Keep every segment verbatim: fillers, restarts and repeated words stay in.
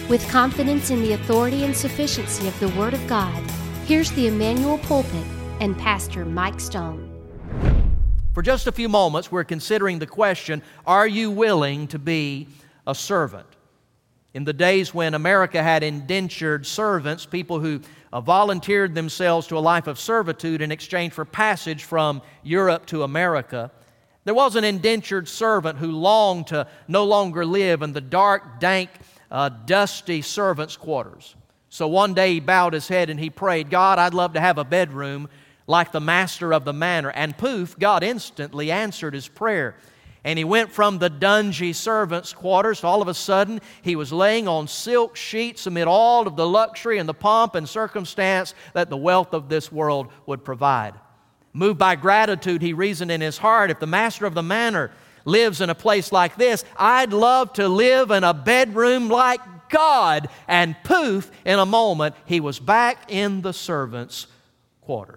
With confidence in the authority and sufficiency of the Word of God, here's the Emmanuel Pulpit and Pastor Mike Stone. For just a few moments, we're considering the question, are you willing to be a servant? In the days when America had indentured servants, people who uh, volunteered themselves to a life of servitude in exchange for passage from Europe to America, there was an indentured servant who longed to no longer live in the dark, dank, uh, dusty servants' quarters. So one day he bowed his head and he prayed, God, I'd love to have a bedroom like the master of the manor. And poof, God instantly answered his prayer. And he went from the dungy servants' quarters to all of a sudden he was laying on silk sheets amid all of the luxury and the pomp and circumstance that the wealth of this world would provide. Moved by gratitude, he reasoned in his heart, if the master of the manor lives in a place like this, I'd love to live in a bedroom like God. And poof, in a moment, he was back in the servants' quarters.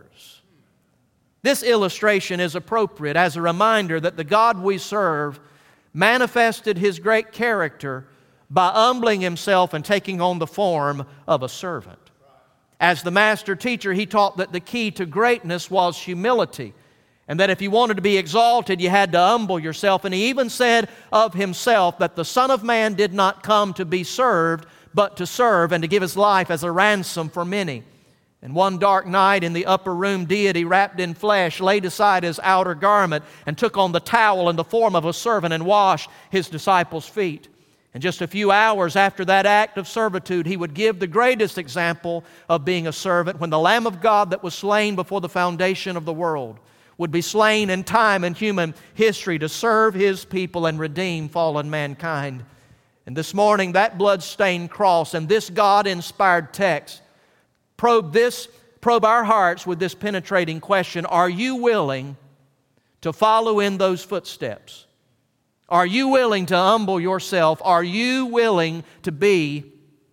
This illustration is appropriate as a reminder that the God we serve manifested His great character by humbling Himself and taking on the form of a servant. As the master teacher, He taught that the key to greatness was humility, and that if you wanted to be exalted, you had to humble yourself. And He even said of Himself that the Son of Man did not come to be served, but to serve and to give His life as a ransom for many. And one dark night in the upper room, deity wrapped in flesh laid aside His outer garment and took on the towel in the form of a servant and washed His disciples' feet. And just a few hours after that act of servitude, He would give the greatest example of being a servant when the Lamb of God that was slain before the foundation of the world would be slain in time and human history to serve His people and redeem fallen mankind. And this morning, that blood-stained cross and this God-inspired text probe this, probe our hearts with this penetrating question, are you willing to follow in those footsteps? Are you willing to humble yourself? Are you willing to be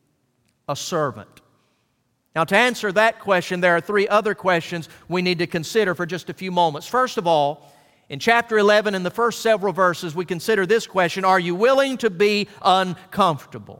a servant? Now, to answer that question, there are three other questions we need to consider for just a few moments. First of all, in chapter eleven, in the first several verses, we consider this question, are you willing to be uncomfortable?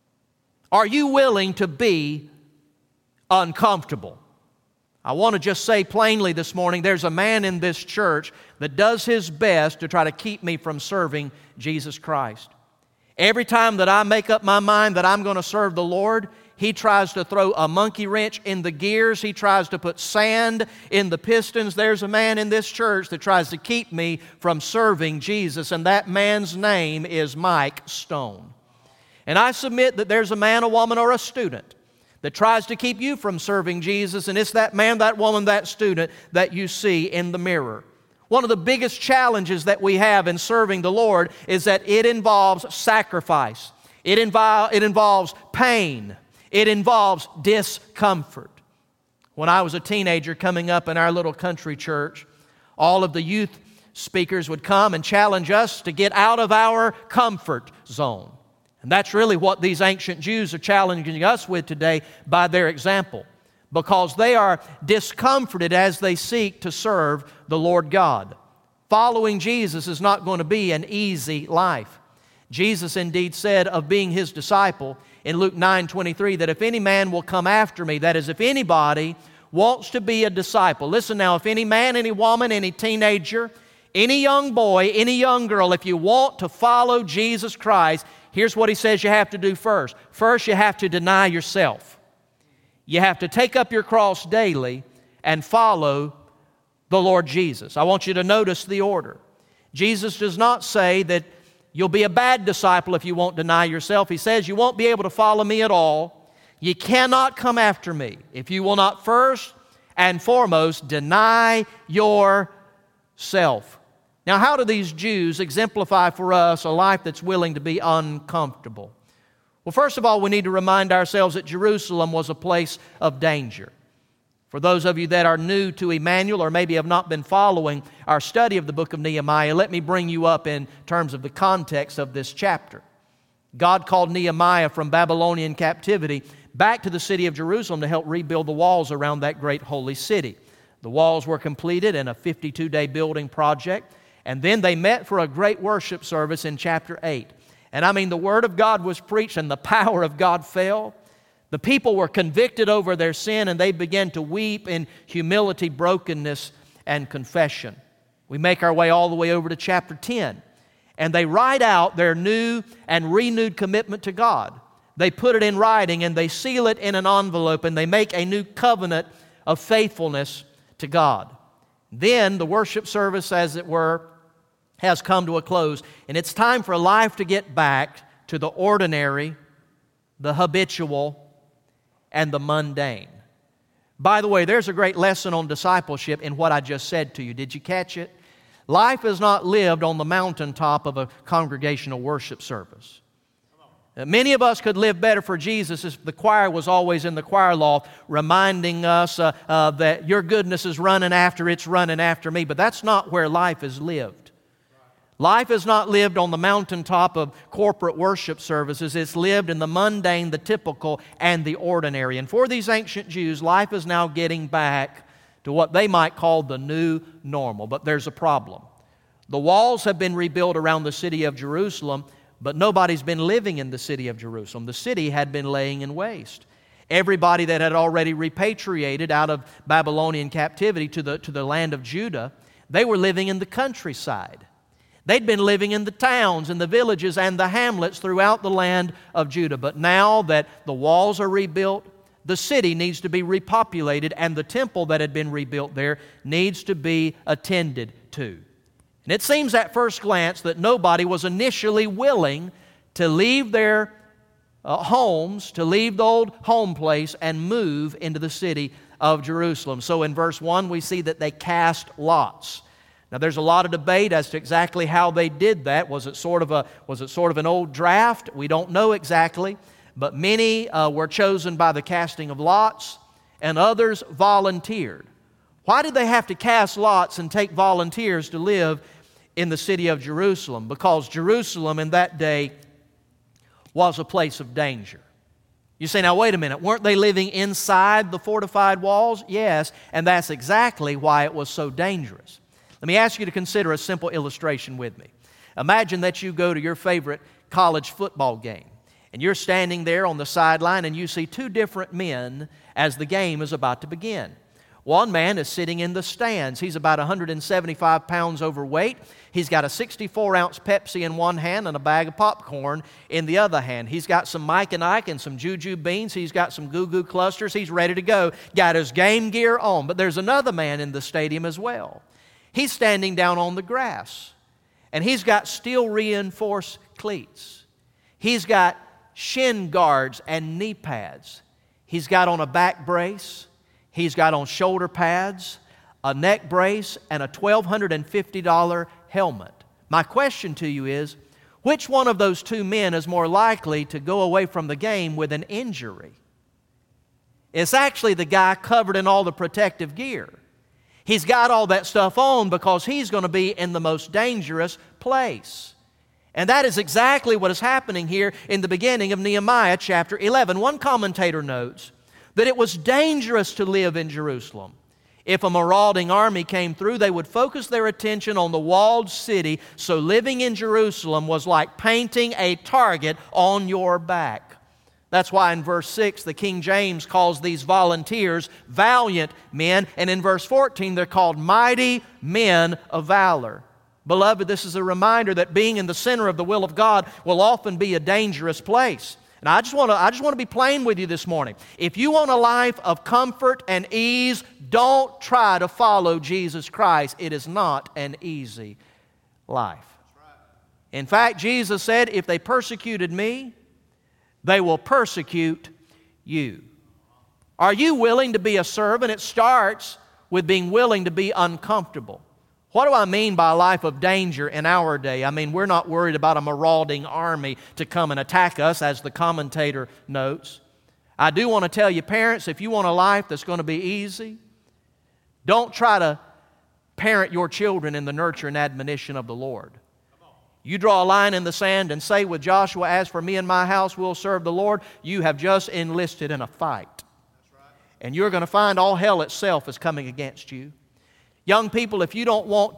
Are you willing to be uncomfortable? I want to just say plainly this morning, there's a man in this church that does his best to try to keep me from serving Jesus Christ. Every time that I make up my mind that I'm going to serve the Lord, he tries to throw a monkey wrench in the gears. He tries to put sand in the pistons. There's a man in this church that tries to keep me from serving Jesus, and that man's name is Mike Stone. And I submit that there's a man, a woman, or a student that tries to keep you from serving Jesus, and it's that man, that woman, that student that you see in the mirror. One of the biggest challenges that we have in serving the Lord is that it involves sacrifice. It, invo- it involves pain. It involves discomfort. When I was a teenager coming up in our little country church, all of the youth speakers would come and challenge us to get out of our comfort zone. And that's really what these ancient Jews are challenging us with today by their example, because they are discomforted as they seek to serve the Lord God. Following Jesus is not going to be an easy life. Jesus indeed said of being His disciple in Luke nine twenty-three that if any man will come after me, that is, if anybody wants to be a disciple. Listen now, if any man, any woman, any teenager, any young boy, any young girl, if you want to follow Jesus Christ, here's what He says you have to do first. First, you have to deny yourself. You have to take up your cross daily and follow the Lord Jesus. I want you to notice the order. Jesus does not say that you'll be a bad disciple if you won't deny yourself. He says you won't be able to follow me at all. You cannot come after me if you will not first and foremost deny yourself. Now, how do these Jews exemplify for us a life that's willing to be uncomfortable? Well, first of all, we need to remind ourselves that Jerusalem was a place of danger. For those of you that are new to Emmanuel or maybe have not been following our study of the book of Nehemiah, let me bring you up in terms of the context of this chapter. God called Nehemiah from Babylonian captivity back to the city of Jerusalem to help rebuild the walls around that great holy city. The walls were completed in a fifty-two day building project, and then they met for a great worship service in chapter eight. And I mean, the Word of God was preached and the power of God fell. The people were convicted over their sin and they began to weep in humility, brokenness, and confession. We make our way all the way over to chapter ten. And they write out their new and renewed commitment to God. They put it in writing and they seal it in an envelope and they make a new covenant of faithfulness to God. Then the worship service, as it were, has come to a close. And it's time for life to get back to the ordinary, the habitual, and the mundane. By the way, there's a great lesson on discipleship in what I just said to you. Did you catch it? Life is not lived on the mountaintop of a congregational worship service. Many of us could live better for Jesus if the choir was always in the choir loft reminding us uh, uh, that your goodness is running after, it's running after me. But that's not where life is lived. Life is not lived on the mountaintop of corporate worship services. It's lived in the mundane, the typical, and the ordinary. And for these ancient Jews, life is now getting back to what they might call the new normal. But there's a problem. The walls have been rebuilt around the city of Jerusalem, but nobody's been living in the city of Jerusalem. The city had been laying in waste. Everybody that had already repatriated out of Babylonian captivity to the, to the land of Judah, they were living in the countryside. They'd been living in the towns and the villages and the hamlets throughout the land of Judah. But now that the walls are rebuilt, the city needs to be repopulated, and the temple that had been rebuilt there needs to be attended to. And it seems at first glance that nobody was initially willing to leave their uh, homes, to leave the old home place and move into the city of Jerusalem. So in verse one we see that they cast lots. Now there's a lot of debate as to exactly how they did that. Was it sort of a was it sort of an old draft? We don't know exactly. But many uh, were chosen by the casting of lots, and others volunteered. Why did they have to cast lots and take volunteers to live in the city of Jerusalem? Because Jerusalem in that day was a place of danger. You say, now wait a minute, weren't they living inside the fortified walls? Yes, and that's exactly why it was so dangerous. Let me ask you to consider a simple illustration with me. Imagine that you go to your favorite college football game. And you're standing there on the sideline and you see two different men as the game is about to begin. One man is sitting in the stands. He's about one hundred seventy-five pounds overweight. He's got a sixty-four ounce Pepsi in one hand and a bag of popcorn in the other hand. He's got some Mike and Ike and some Juju beans. He's got some Goo Goo clusters. He's ready to go. Got his game gear on. But there's another man in the stadium as well. He's standing down on the grass. And he's got steel reinforced cleats. He's got shin guards and knee pads. He's got on a back brace. He's got on shoulder pads, a neck brace, and a twelve fifty dollars helmet. My question to you is, which one of those two men is more likely to go away from the game with an injury? It's actually the guy covered in all the protective gear. He's got all that stuff on because he's going to be in the most dangerous place. And that is exactly what is happening here in the beginning of Nehemiah chapter eleven. One commentator notes that it was dangerous to live in Jerusalem. If a marauding army came through, they would focus their attention on the walled city, so living in Jerusalem was like painting a target on your back. That's why in verse six, the King James calls these volunteers valiant men, and in verse fourteen, they're called mighty men of valor. Beloved, this is a reminder that being in the center of the will of God will often be a dangerous place. And I just want to I just want to be plain with you this morning. If you want a life of comfort and ease, don't try to follow Jesus Christ. It is not an easy life. In fact, Jesus said, if they persecuted me, they will persecute you. Are you willing to be a servant? It starts with being willing to be uncomfortable. What do I mean by a life of danger in our day? I mean, we're not worried about a marauding army to come and attack us, as the commentator notes. I do want to tell you, parents, if you want a life that's going to be easy, don't try to parent your children in the nurture and admonition of the Lord. You draw a line in the sand and say with Joshua, as for me and my house, we'll serve the Lord, you have just enlisted in a fight. And you're going to find all hell itself is coming against you. Young people, if you don't want to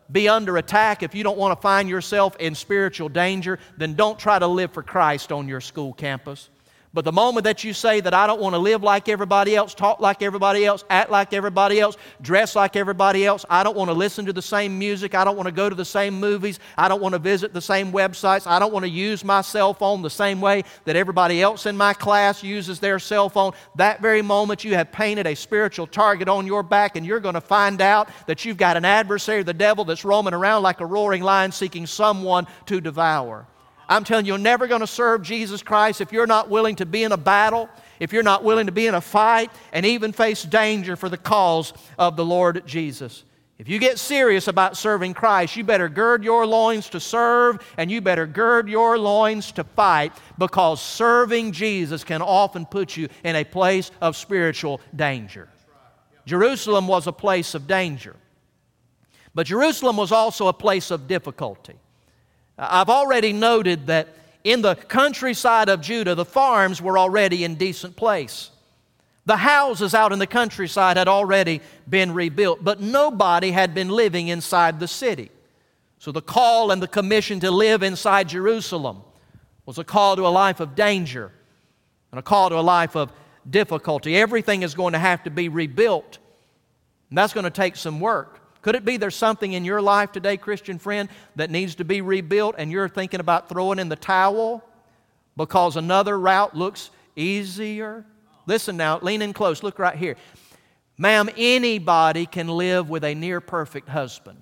be under attack, if you don't want to find yourself in spiritual danger, then don't try to live for Christ on your school campus. But the moment that you say that I don't want to live like everybody else, talk like everybody else, act like everybody else, dress like everybody else, I don't want to listen to the same music, I don't want to go to the same movies, I don't want to visit the same websites, I don't want to use my cell phone the same way that everybody else in my class uses their cell phone, that very moment you have painted a spiritual target on your back, and you're going to find out that you've got an adversary, the devil, that's roaming around like a roaring lion seeking someone to devour. I'm telling you, you're never going to serve Jesus Christ if you're not willing to be in a battle, if you're not willing to be in a fight, and even face danger for the cause of the Lord Jesus. If you get serious about serving Christ, you better gird your loins to serve, and you better gird your loins to fight, because serving Jesus can often put you in a place of spiritual danger. Jerusalem was a place of danger, but Jerusalem was also a place of difficulty. I've already noted that in the countryside of Judah, the farms were already in decent place. The houses out in the countryside had already been rebuilt, but nobody had been living inside the city. So the call and the commission to live inside Jerusalem was a call to a life of danger and a call to a life of difficulty. Everything is going to have to be rebuilt, and that's going to take some work. Could it be there's something in your life today, Christian friend, that needs to be rebuilt and you're thinking about throwing in the towel because another route looks easier? Listen now, lean in close, look right here. Ma'am, anybody can live with a near-perfect husband.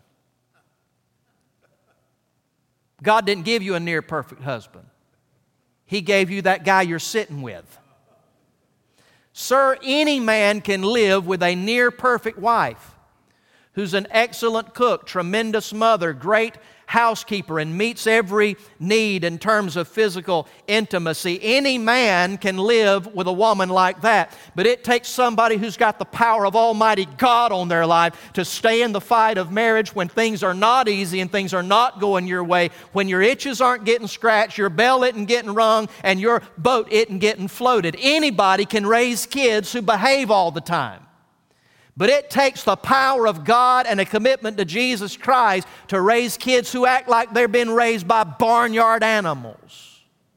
God didn't give you a near-perfect husband. He gave you that guy you're sitting with. Sir, any man can live with a near-perfect wife who's an excellent cook, tremendous mother, great housekeeper, and meets every need in terms of physical intimacy. Any man can live with a woman like that, but it takes somebody who's got the power of Almighty God on their life to stay in the fight of marriage when things are not easy and things are not going your way, when your itches aren't getting scratched, your bell isn't getting rung, and your boat isn't getting floated. Anybody can raise kids who behave all the time. But it takes the power of God and a commitment to Jesus Christ to raise kids who act like they're being raised by barnyard animals.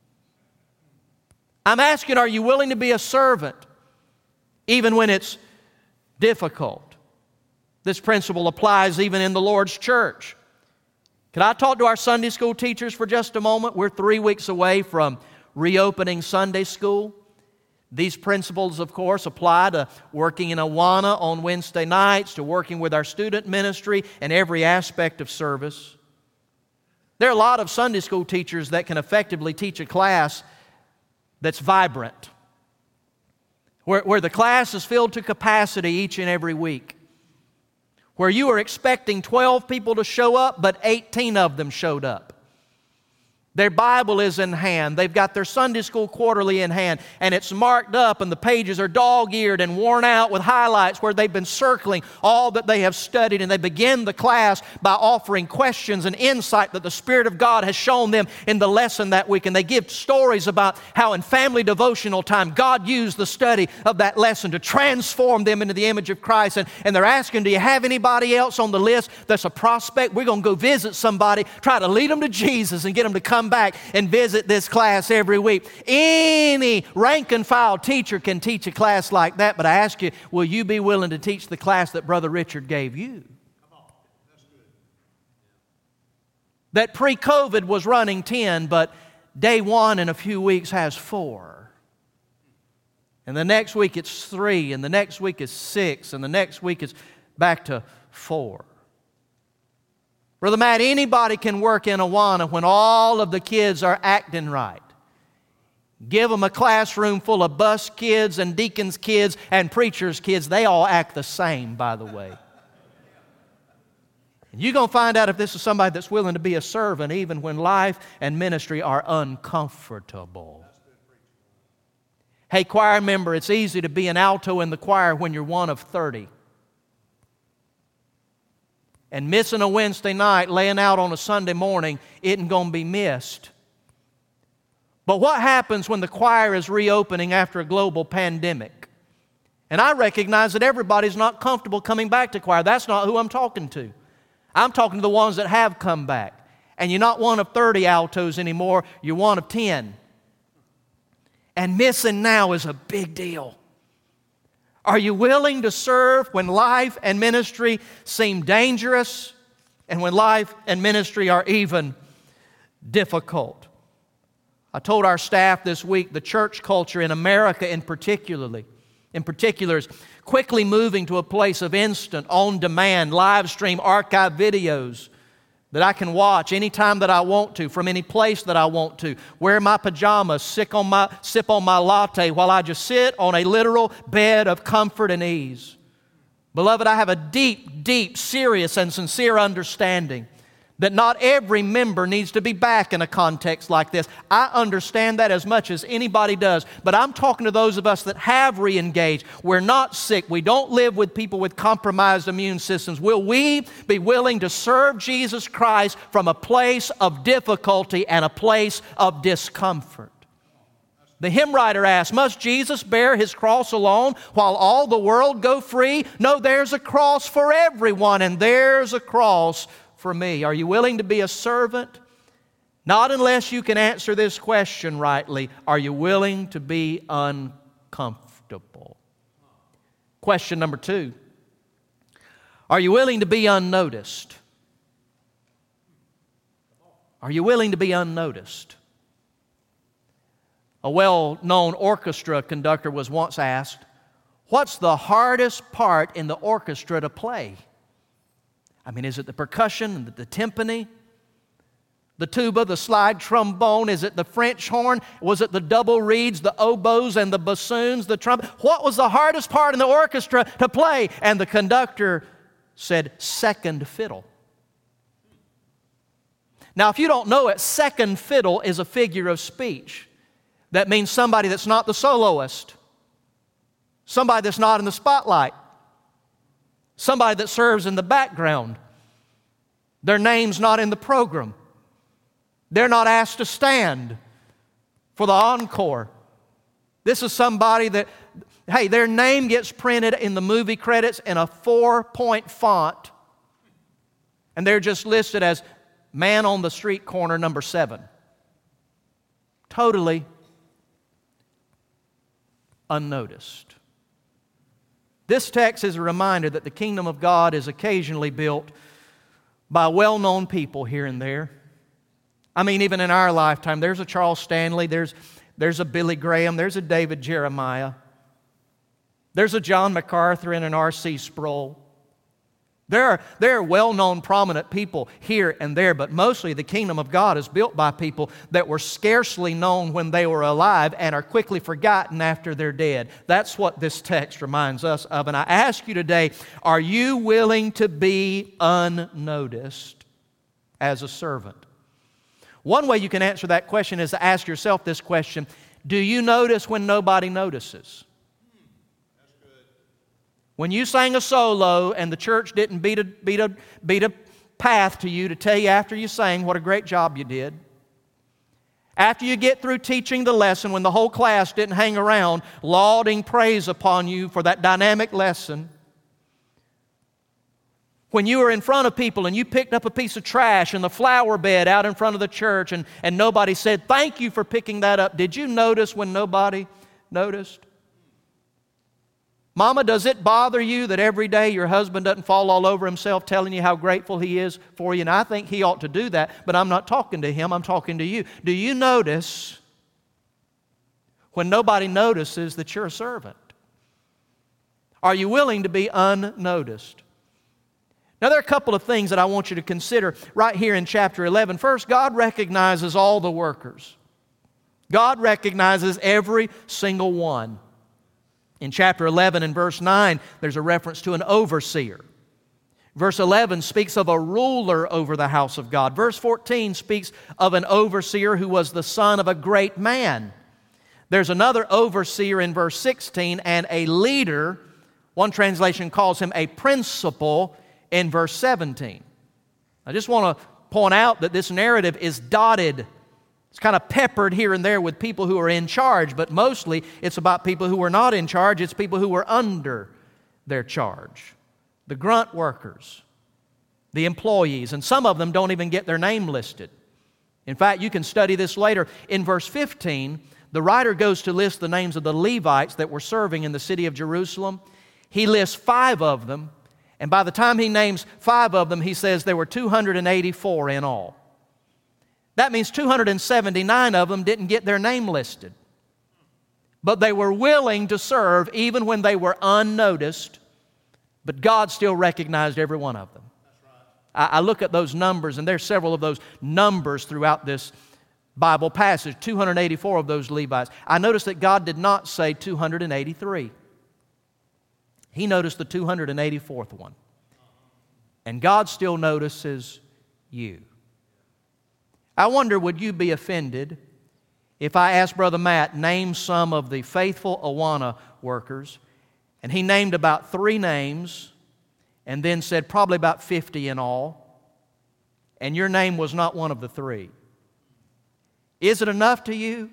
I'm asking, are you willing to be a servant even when it's difficult? This principle applies even in the Lord's church. Can I talk to our Sunday school teachers for just a moment? We're three weeks away from reopening Sunday school. These principles, of course, apply to working in Awana on Wednesday nights, to working with our student ministry, and every aspect of service. There are a lot of Sunday school teachers that can effectively teach a class that's vibrant, where, where the class is filled to capacity each and every week, where you are expecting twelve people to show up, but eighteen of them showed up. Their Bible is in hand. They've got their Sunday school quarterly in hand, and it's marked up, and the pages are dog-eared and worn out with highlights where they've been circling all that they have studied, and they begin the class by offering questions and insight that the Spirit of God has shown them in the lesson that week, and they give stories about how in family devotional time God used the study of that lesson to transform them into the image of Christ, and, and they're asking, do you have anybody else on the list that's a prospect? We're going to go visit somebody, try to lead them to Jesus and get them to come back and visit this class every week. Any rank and file teacher can teach a class like that, but I ask you, will you be willing to teach the class that Brother Richard gave you? That pre-COVID was running ten, but day one in a few weeks has four. And the next week it's three, and the next week is six, and the next week is back to four. Brother Matt, anybody can work in Awana when all of the kids are acting right. Give them a classroom full of bus kids and deacons' kids and preachers' kids. They all act the same, by the way. And you're going to find out if this is somebody that's willing to be a servant even when life and ministry are uncomfortable. Hey, choir member, it's easy to be an alto in the choir when you're one of thirty. And missing a Wednesday night, laying out on a Sunday morning, isn't going to be missed. But what happens when the choir is reopening after a global pandemic? And I recognize that everybody's not comfortable coming back to choir. That's not who I'm talking to. I'm talking to the ones that have come back. And you're not one of thirty altos anymore, you're one of ten. And missing now is a big deal. Are you willing to serve when life and ministry seem dangerous and when life and ministry are even difficult? I told our staff this week the church culture in America in particularly, in particular is quickly moving to a place of instant, on-demand, live stream, archive videos that I can watch anytime that I want to, from any place that I want to, wear my pajamas, sip on my, sip on my latte while I just sit on a literal bed of comfort and ease. Beloved, I have a deep, deep, serious and sincere understanding that not every member needs to be back in a context like this. I understand that as much as anybody does. But I'm talking to those of us that have re-engaged. We're not sick. We don't live with people with compromised immune systems. Will we be willing to serve Jesus Christ from a place of difficulty and a place of discomfort? The hymn writer asks, must Jesus bear His cross alone while all the world go free? No, there's a cross for everyone, and there's a cross for me. Are you willing to be a servant? Not unless you can answer this question rightly. Are you willing to be uncomfortable? Question number two. Are you willing to be unnoticed? Are you willing to be unnoticed? A well-known orchestra conductor was once asked, what's the hardest part in the orchestra to play? I mean, is it the percussion, the, the timpani, the tuba, the slide trombone? Is it the French horn? Was it the double reeds, the oboes, and the bassoons, the trumpet? What was the hardest part in the orchestra to play? And the conductor said, second fiddle. Now, if you don't know it, second fiddle is a figure of speech. That means somebody that's not the soloist, somebody that's not in the spotlight, somebody that serves in the background. Their name's not in the program. They're not asked to stand for the encore. This is somebody that, hey, their name gets printed in the movie credits in a four-point font, and they're just listed as man on the street corner number seven. Totally unnoticed. This text is a reminder that the kingdom of God is occasionally built by well-known people here and there. I mean, even in our lifetime, there's a Charles Stanley, there's, there's a Billy Graham, there's a David Jeremiah, there's a John MacArthur and an R C Sproul. There are, there are well-known, prominent people here and there, but mostly the kingdom of God is built by people that were scarcely known when they were alive and are quickly forgotten after they're dead. That's what this text reminds us of. And I ask you today, are you willing to be unnoticed as a servant? One way you can answer that question is to ask yourself this question: do you notice when nobody notices? When you sang a solo and the church didn't beat a, beat, a, beat a path to you to tell you after you sang what a great job you did. After you get through teaching the lesson, when the whole class didn't hang around lauding praise upon you for that dynamic lesson. When you were in front of people and you picked up a piece of trash in the flower bed out in front of the church and, and nobody said, thank you for picking that up. Did you notice when nobody noticed? Mama, does it bother you that every day your husband doesn't fall all over himself telling you how grateful he is for you? And I think he ought to do that, but I'm not talking to him, I'm talking to you. Do you notice when nobody notices that you're a servant? Are you willing to be unnoticed? Now, there are a couple of things that I want you to consider right here in chapter eleven. First, God recognizes all the workers. God recognizes every single one. In chapter eleven and verse nine, there's a reference to an overseer. Verse eleven speaks of a ruler over the house of God. Verse fourteen speaks of an overseer who was the son of a great man. There's another overseer in verse sixteen and a leader. One translation calls him a principal in verse seventeen. I just want to point out that this narrative is dotted. It's kind of peppered here and there with people who are in charge, but mostly it's about people who are not in charge. It's people who are under their charge. The grunt workers, the employees, and some of them don't even get their name listed. In fact, you can study this later. In verse fifteen, the writer goes to list the names of the Levites that were serving in the city of Jerusalem. He lists five of them, and by the time he names five of them, he says there were two hundred eighty-four in all. That means two hundred seventy-nine of them didn't get their name listed. But they were willing to serve even when they were unnoticed, but God still recognized every one of them. I, I look at those numbers, and there's several of those numbers throughout this Bible passage, two hundred eighty-four of those Levites. I noticed that God did not say two hundred eighty-three. He noticed the two hundred eighty-fourth one. And God still notices you. I wonder, would you be offended if I asked Brother Matt, name some of the faithful Awana workers, and he named about three names, and then said probably about fifty in all, and your name was not one of the three? Is it enough to you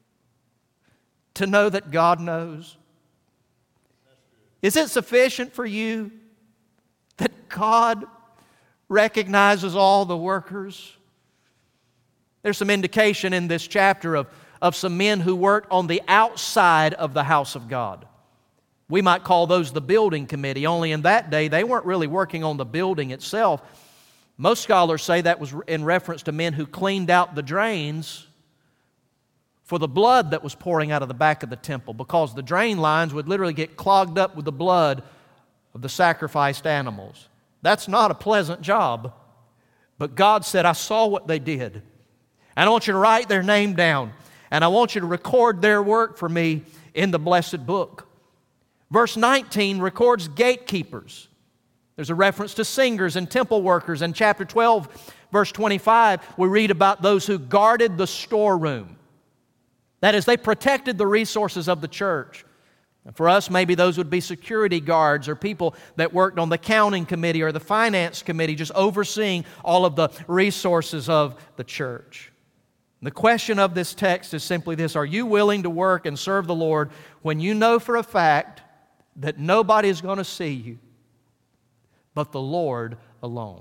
to know that God knows? Is it sufficient for you that God recognizes all the workers? There's some indication in this chapter of, of some men who worked on the outside of the house of God. We might call those the building committee, only in that day they weren't really working on the building itself. Most scholars say that was in reference to men who cleaned out the drains for the blood that was pouring out of the back of the temple, because the drain lines would literally get clogged up with the blood of the sacrificed animals. That's not a pleasant job. But God said, I saw what they did. And I want you to write their name down. And I want you to record their work for me in the blessed book. Verse nineteen records gatekeepers. There's a reference to singers and temple workers. In chapter twelve, verse twenty-five, we read about those who guarded the storeroom. That is, they protected the resources of the church. And for us, maybe those would be security guards or people that worked on the counting committee or the finance committee, just overseeing all of the resources of the church. The question of this text is simply this: are you willing to work and serve the Lord when you know for a fact that nobody is going to see you but the Lord alone?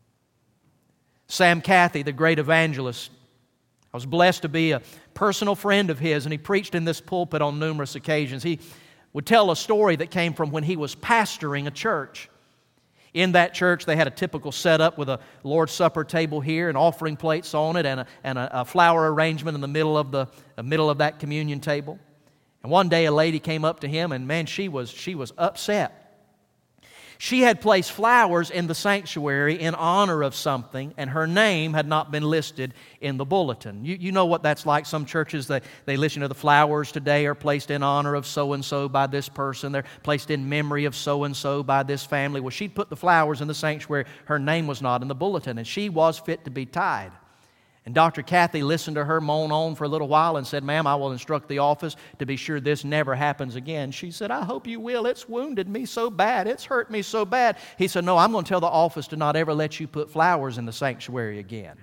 Sam Cathy, the great evangelist, I was blessed to be a personal friend of his, and he preached in this pulpit on numerous occasions. He would tell a story that came from when he was pastoring a church. In that church, they had a typical setup with a Lord's Supper table here and offering plates on it and a, and a, a flower arrangement in the middle of the, the middle of that communion table. And one day a lady came up to him, and man, she was she was upset. She had placed flowers in the sanctuary in honor of something, and her name had not been listed in the bulletin. You, you know what that's like. Some churches, they, they listen to the flowers today are placed in honor of so-and-so by this person. They're placed in memory of so-and-so by this family. Well, she'd put the flowers in the sanctuary. Her name was not in the bulletin, and she was fit to be tied. And Doctor Cathy listened to her moan on for a little while and said, "Ma'am, I will instruct the office to be sure this never happens again." She said, "I hope you will. It's wounded me so bad. It's hurt me so bad." He said, "No, I'm going to tell the office to not ever let you put flowers in the sanctuary again."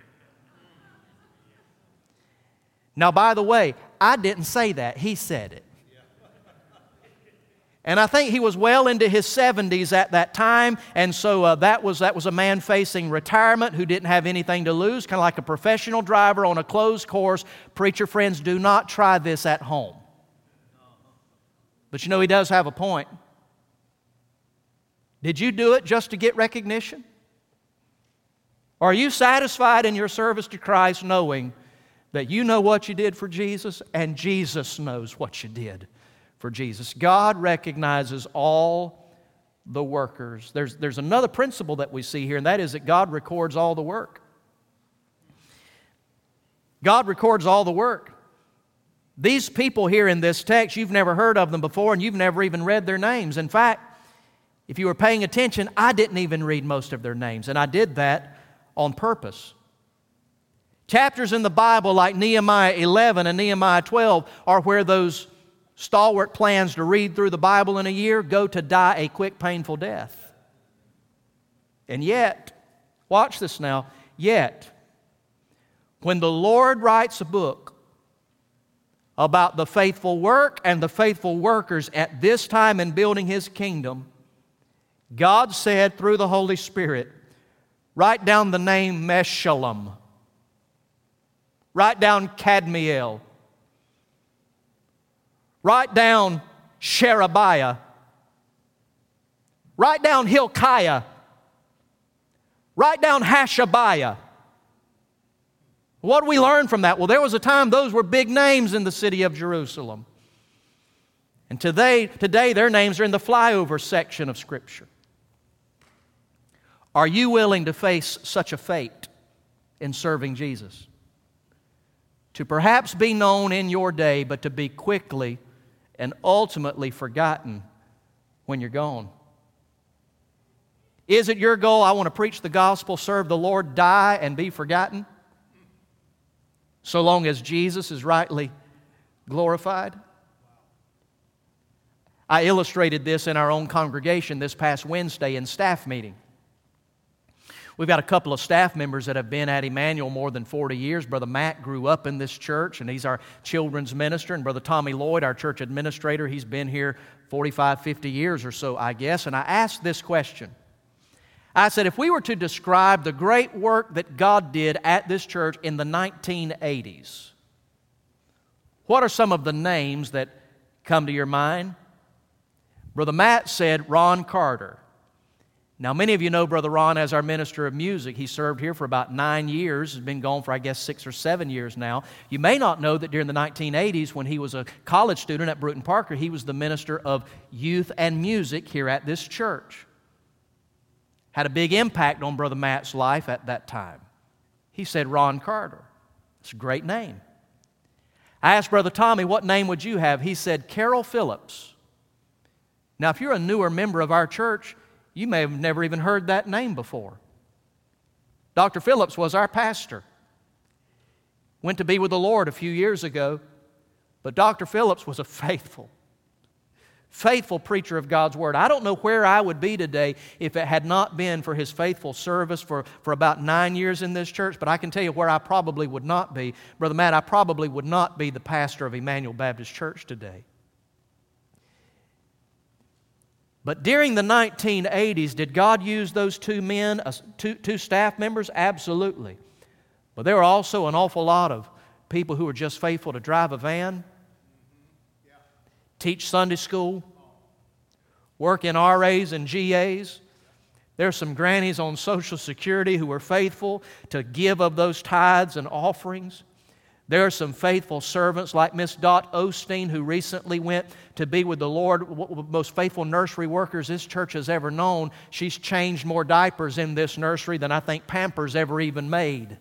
Now, by the way, I didn't say that. He said it. And I think he was well into his seventies at that time, and so uh, that was that was a man facing retirement who didn't have anything to lose, kind of like a professional driver on a closed course. Preacher friends, do not try this at home. But you know, he does have a point. Did you do it just to get recognition? Or are you satisfied in your service to Christ knowing that you know what you did for Jesus and Jesus knows what you did for Jesus? God recognizes all the workers. There's, there's another principle that we see here, and that is that God records all the work. God records all the work. These people here in this text, you've never heard of them before, and you've never even read their names. In fact, if you were paying attention, I didn't even read most of their names, and I did that on purpose. Chapters in the Bible like Nehemiah eleven and Nehemiah twelve are where those stalwart plans to read through the Bible in a year go to die a quick, painful death. And yet, watch this now, yet, when the Lord writes a book about the faithful work and the faithful workers at this time in building His kingdom, God said through the Holy Spirit, Write down the name Meshullam. Write down Kadmiel. Write down Sherebiah. Write down Hilkiah. Write down Hashabiah. What do we learn from that? Well, there was a time those were big names in the city of Jerusalem. And today, today their names are in the flyover section of Scripture. Are you willing to face such a fate in serving Jesus? To perhaps be known in your day, but to be quickly and ultimately forgotten when you're gone? Is it your goal, I want to preach the gospel, serve the Lord, die, and be forgotten? So long as Jesus is rightly glorified? I illustrated this in our own congregation this past Wednesday in staff meeting. We've got a couple of staff members that have been at Emmanuel more than forty years. Brother Matt grew up in this church, and he's our children's minister. And Brother Tommy Lloyd, our church administrator, he's been here forty-five, fifty years or so, I guess. And I asked this question. I said, if we were to describe the great work that God did at this church in the nineteen eighties, what are some of the names that come to your mind? Brother Matt said Ron Carter. Now, many of you know Brother Ron as our minister of music. He served here for about nine years. Has been gone for, I guess, six or seven years now. You may not know that during the nineteen eighties, when he was a college student at Bruton Parker, he was the minister of youth and music here at this church. Had a big impact on Brother Matt's life at that time. He said Ron Carter. It's a great name. I asked Brother Tommy, what name would you have? He said Carol Phillips. Now, if you're a newer member of our church, you may have never even heard that name before. Doctor Phillips was our pastor. Went to be with the Lord a few years ago, but Doctor Phillips was a faithful, faithful preacher of God's Word. I don't know where I would be today if it had not been for his faithful service for, for about nine years in this church, but I can tell you where I probably would not be. Brother Matt, I probably would not be the pastor of Emmanuel Baptist Church today. But during the nineteen eighties, did God use those two men, uh, two, two staff members? Absolutely. But there were also an awful lot of people who were just faithful to drive a van, teach Sunday school, work in R As and G As. There's some grannies on Social Security who were faithful to give of those tithes and offerings. There are some faithful servants like Miss Dot Osteen, who recently went to be with the Lord, one of the most faithful nursery workers this church has ever known. She's changed more diapers in this nursery than I think Pampers ever even made.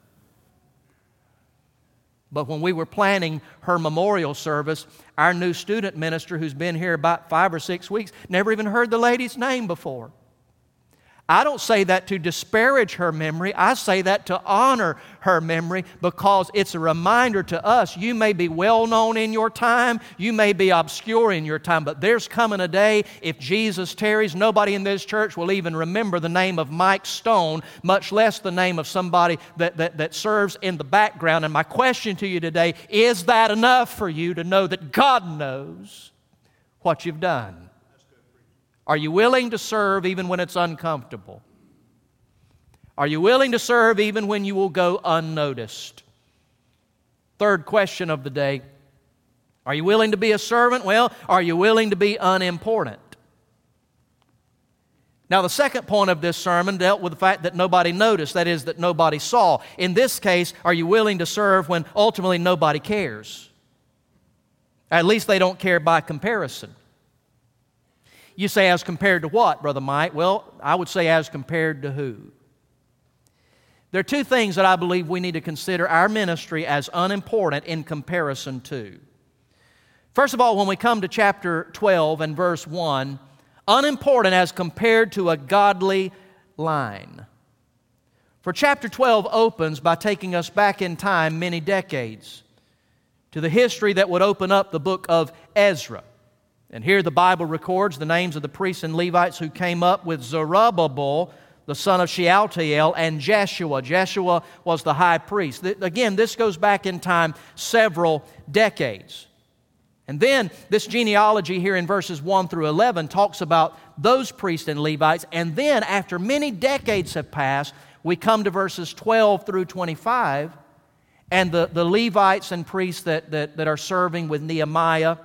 But when we were planning her memorial service, our new student minister, who's been here about five or six weeks, never even heard the lady's name before. I don't say that to disparage her memory. I say that to honor her memory because it's a reminder to us. You may be well known in your time. You may be obscure in your time. But there's coming a day, if Jesus tarries, nobody in this church will even remember the name of Mike Stone, much less the name of somebody that, that, that serves in the background. And my question to you today, is that enough for you to know that God knows what you've done? Are you willing to serve even when it's uncomfortable? Are you willing to serve even when you will go unnoticed? Third question of the day, are you willing to be a servant? Well, are you willing to be unimportant? Now, the second point of this sermon dealt with the fact that nobody noticed, that is, that nobody saw. In this case, are you willing to serve when ultimately nobody cares? At least they don't care by comparison. You say, as compared to what, Brother Mike? Well, I would say as compared to who? There are two things that I believe we need to consider our ministry as unimportant in comparison to. First of all, when we come to chapter twelve and verse one, unimportant as compared to a godly line. For chapter twelve opens by taking us back in time many decades to the history that would open up the book of Ezra. And here the Bible records the names of the priests and Levites who came up with Zerubbabel, the son of Shealtiel, and Jeshua. Jeshua was the high priest. Again, this goes back in time several decades. And then this genealogy here in verses one through eleven talks about those priests and Levites. And then after many decades have passed, we come to verses twelve through twenty-five, and the, the Levites and priests that, that, that are serving with Nehemiah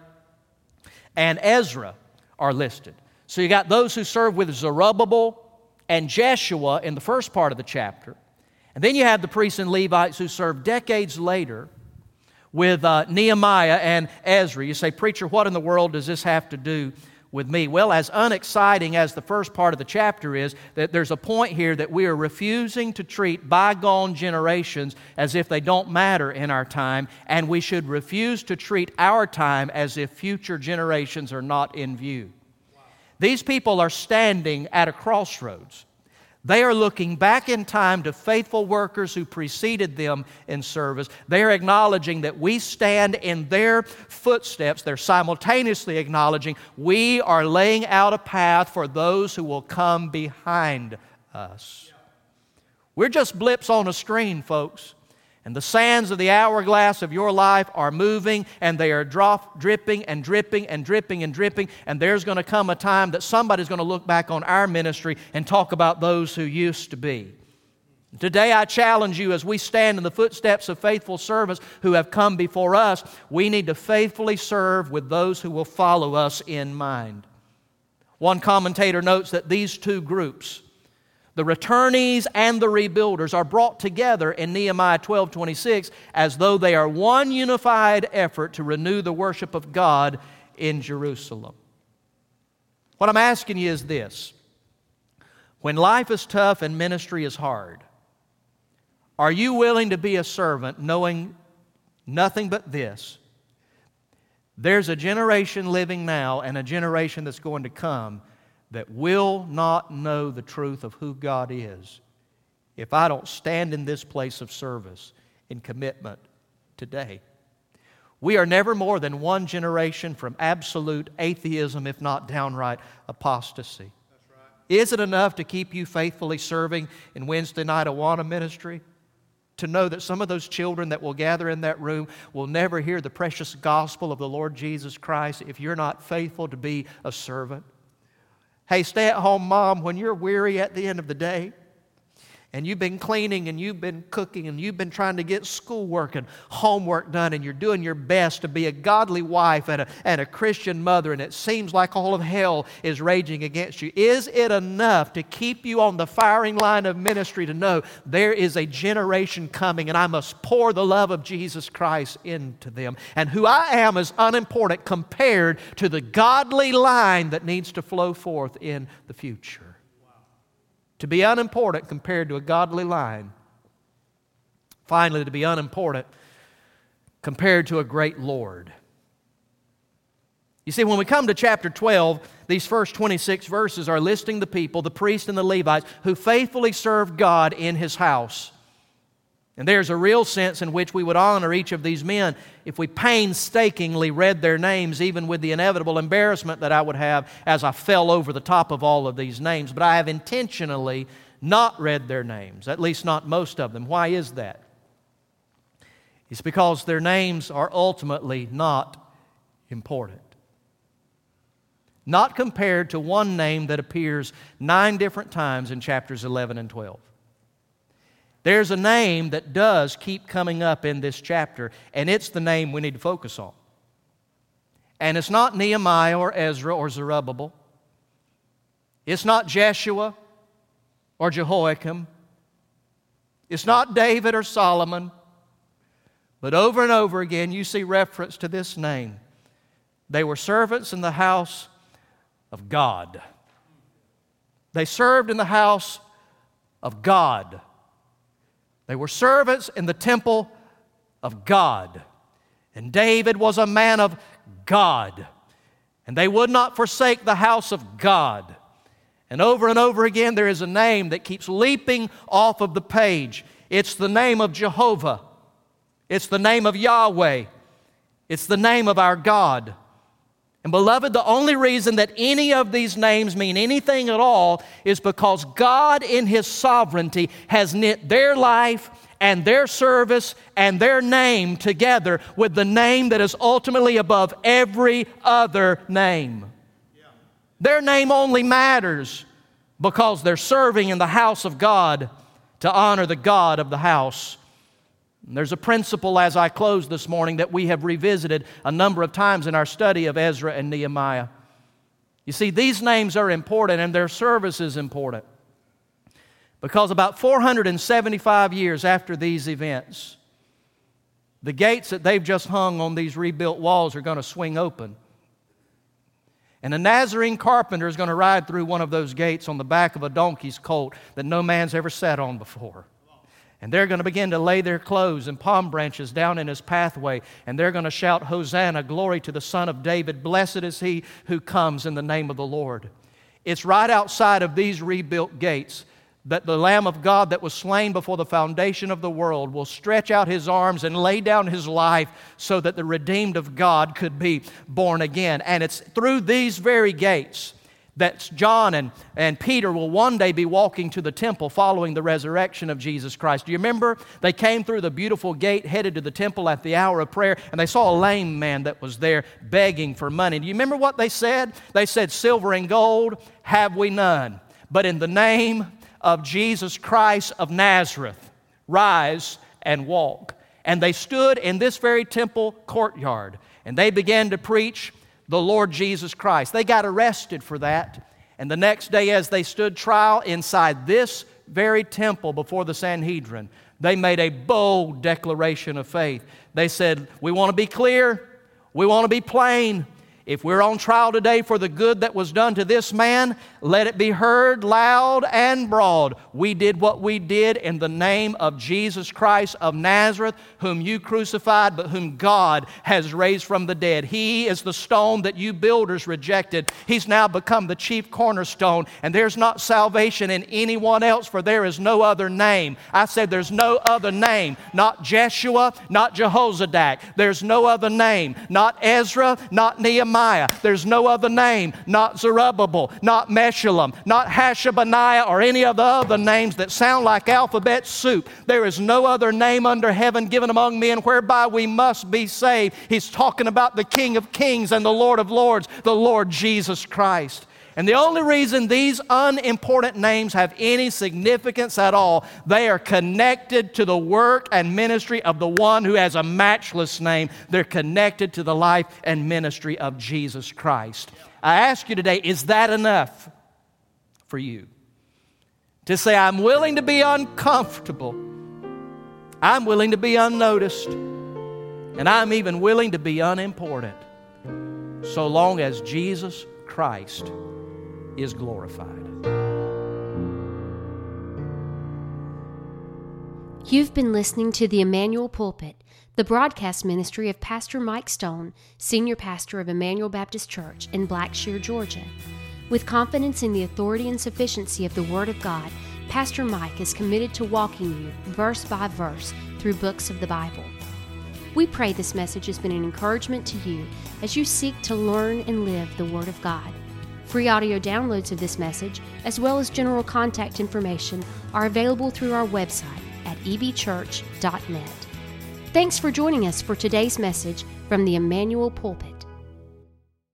and Ezra are listed. So you got those who serve with Zerubbabel and Jeshua in the first part of the chapter. And then you have the priests and Levites who serve decades later with uh, Nehemiah and Ezra. You say, preacher, what in the world does this have to do with me? Well, as unexciting as the first part of the chapter is, that there's a point here that we are refusing to treat bygone generations as if they don't matter in our time, and we should refuse to treat our time as if future generations are not in view. Wow. These people are standing at a crossroads. They are looking back in time to faithful workers who preceded them in service. They are acknowledging that we stand in their footsteps. They're simultaneously acknowledging we are laying out a path for those who will come behind us. We're just blips on a screen, folks. And the sands of the hourglass of your life are moving, and they are drop, dripping and dripping and dripping and dripping. And there's going to come a time that somebody's going to look back on our ministry and talk about those who used to be. Today I challenge you, as we stand in the footsteps of faithful servants who have come before us, we need to faithfully serve with those who will follow us in mind. One commentator notes that these two groups, the returnees and the rebuilders, are brought together in Nehemiah twelve twenty-six as though they are one unified effort to renew the worship of God in Jerusalem. What I'm asking you is this: when life is tough and ministry is hard, are you willing to be a servant knowing nothing but this? There's a generation living now and a generation that's going to come that will not know the truth of who God is if I don't stand in this place of service in commitment today. We are never more than one generation from absolute atheism, if not downright apostasy. That's right. Is it enough to keep you faithfully serving in Wednesday night Awana ministry? To know that some of those children that will gather in that room will never hear the precious gospel of the Lord Jesus Christ if you're not faithful to be a servant? Hey, stay-at-home mom, when you're weary at the end of the day, and you've been cleaning and you've been cooking and you've been trying to get schoolwork and homework done, and you're doing your best to be a godly wife and a, and a Christian mother, and it seems like all of hell is raging against you, is it enough to keep you on the firing line of ministry to know there is a generation coming and I must pour the love of Jesus Christ into them? And who I am is unimportant compared to the godly line that needs to flow forth in the future. To be unimportant compared to a godly line. Finally, to be unimportant compared to a great Lord. You see, when we come to chapter twelve, these first twenty-six verses are listing the people, the priests and the Levites, who faithfully served God in His house. And there's a real sense in which we would honor each of these men if we painstakingly read their names, even with the inevitable embarrassment that I would have as I fell over the top of all of these names. But I have intentionally not read their names, at least not most of them. Why is that? It's because their names are ultimately not important. Not compared to one name that appears nine different times in chapters eleven and twelve. There's a name that does keep coming up in this chapter, and it's the name we need to focus on. And it's not Nehemiah or Ezra or Zerubbabel. It's not Jeshua or Jehoiakim. It's not David or Solomon. But over and over again, you see reference to this name. They were servants in the house of God. They served in the house of God. They were servants in the temple of God. And David was a man of God. And they would not forsake the house of God. And over and over again, there is a name that keeps leaping off of the page. It's the name of Jehovah. It's the name of Yahweh. It's the name of our God. And beloved, the only reason that any of these names mean anything at all is because God in His sovereignty has knit their life and their service and their name together with the name that is ultimately above every other name. Their name only matters because they're serving in the house of God to honor the God of the house. And there's a principle as I close this morning that we have revisited a number of times in our study of Ezra and Nehemiah. You see, these names are important and their service is important. Because about four hundred seventy-five years after these events, the gates that they've just hung on these rebuilt walls are going to swing open. And a Nazarene carpenter is going to ride through one of those gates on the back of a donkey's colt that no man's ever sat on before. And they're going to begin to lay their clothes and palm branches down in his pathway. And they're going to shout, Hosanna, glory to the Son of David. Blessed is he who comes in the name of the Lord. It's right outside of these rebuilt gates that the Lamb of God that was slain before the foundation of the world will stretch out His arms and lay down His life so that the redeemed of God could be born again. And it's through these very gates that John and, and Peter will one day be walking to the temple following the resurrection of Jesus Christ. Do you remember? They came through the beautiful gate, headed to the temple at the hour of prayer, and they saw a lame man that was there begging for money. Do you remember what they said? They said, silver and gold have we none, but in the name of Jesus Christ of Nazareth, rise and walk. And they stood in this very temple courtyard, and they began to preach the Lord Jesus Christ. They got arrested for that, and the next day as they stood trial inside this very temple before the Sanhedrin, they made a bold declaration of faith. They said, we want to be clear, we want to be plain. If we're on trial today for the good that was done to this man, let it be heard loud and broad. We did what we did in the name of Jesus Christ of Nazareth, whom you crucified, but whom God has raised from the dead. He is the stone that you builders rejected. He's now become the chief cornerstone, and there's not salvation in anyone else, for there is no other name. I said there's no other name, not Jeshua, not Jehozadak. There's no other name, not Ezra, not Nehemiah. There's no other name, not Zerubbabel, not Meshullam, not Hashabaniah, or any of the other names that sound like alphabet soup. There is no other name under heaven given among men whereby we must be saved. He's talking about the King of Kings and the Lord of Lords, the Lord Jesus Christ. And the only reason these unimportant names have any significance at all, they are connected to the work and ministry of the one who has a matchless name. They're connected to the life and ministry of Jesus Christ. I ask you today, is that enough for you? To say, I'm willing to be uncomfortable. I'm willing to be unnoticed. And I'm even willing to be unimportant, so long as Jesus Christ is glorified. You've been listening to the Emmanuel Pulpit, the broadcast ministry of Pastor Mike Stone, Senior Pastor of Emmanuel Baptist Church in Blackshear, Georgia. With confidence in the authority and sufficiency of the Word of God, Pastor Mike is committed to walking you verse by verse through books of the Bible. We pray this message has been an encouragement to you as you seek to learn and live the Word of God. Free audio downloads of this message, as well as general contact information, are available through our website at e b church dot net. Thanks for joining us for today's message from the Emmanuel Pulpit.